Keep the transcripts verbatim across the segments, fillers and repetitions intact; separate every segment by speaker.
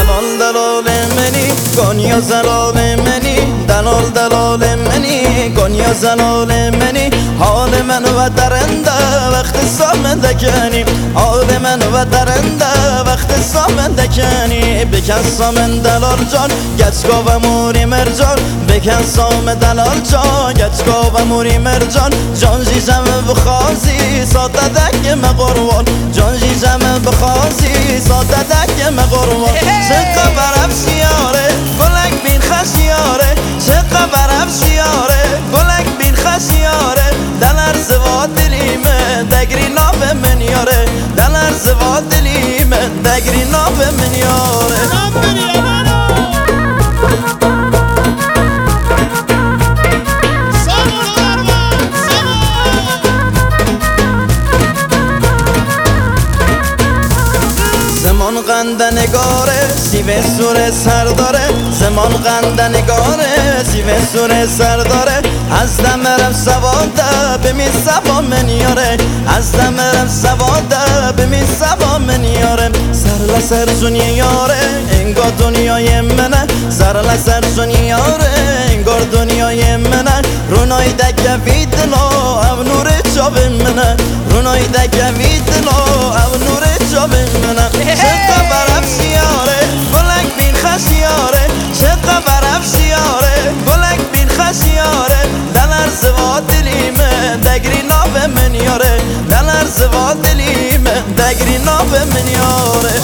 Speaker 1: دلال دلال منی گنیا زلال منی دلال دلال منی گنیا زلال منی حال من و درنده وقت سامنده کنی حال من و درنده وقت سامنده کنی بکن سامن دلال جان گچگا و موری مرجان بکن سام دلال جان گچگا و موری مرجان جان جیجم بخوازی ساده دک مقروان جان جیجم بخوازی ساده دک مقروان چه خبر افشیاره گلک بین خشیاره چه خبر افشیاره گلک بین خشیاره دلر زوا دلیمه دگری ناب من یاره دلر زوا دلیمه دگری ناب من یاره زمان قنده نگاره سیوه سور سر داره زمان قنده نگاره سیوه سور سر داره از دمرم سواده بمی سوا من یاره از دمرم سواده بمی سوا من یاره سر لسر جونی یاره انگار دنیای منه سر لسر جونی یاره انگار دنیای منه رونای دکه ویدلا او نور جاب منه رونای دکه ویدلا او نور جاب منه چه خبر افشیاره گلک بین خشیاره چه خبر افشیاره گلک بین خشیاره دلر زوا دلیمه دگری ناب من یاره دلر زوا دلیمه دگری ناب من یاره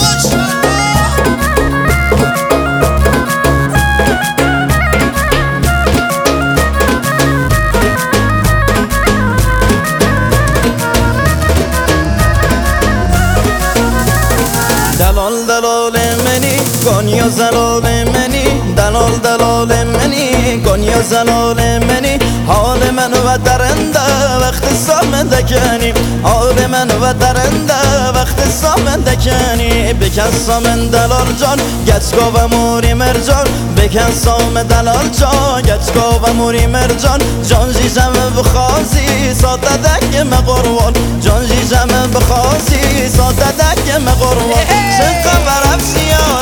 Speaker 1: دلال دلال منی گنیا زلال منی دلال دلال منی گنیا زلال منی حال من و درنده وقت سامنده کنی حال من و درنده وقت سامنده کنی بکن سامن دلال جان گچگا و موری مرجان بکن سام دلال جان گچگا و موری مرجان جان جیجم بخوازی ساده دک مقروان جان جیجم بخوازی ساده دک مقروان چه خبر افشیار